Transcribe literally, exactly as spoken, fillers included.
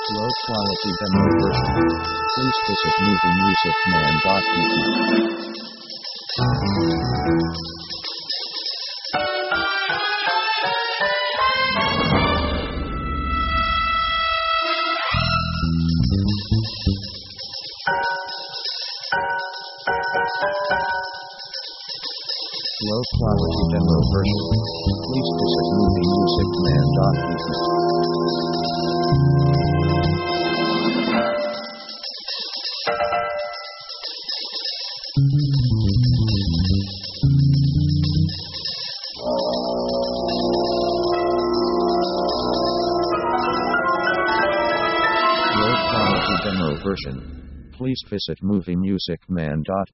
Low quality demo version. Please visit movie music man dot v p. Low quality demo version. Please visit movie music man dot v p. Low quality demo version. Please visit movie music man dot